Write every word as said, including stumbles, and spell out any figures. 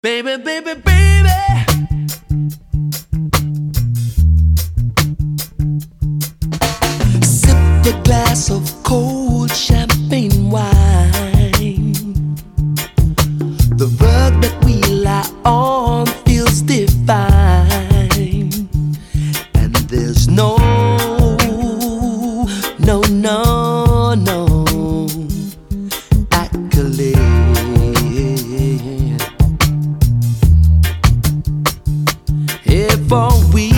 Baby, baby, baby. Sip a glass of cold champagne wine. The rug that we lie on feels divine. And there's no, no, no, no accolade. If all we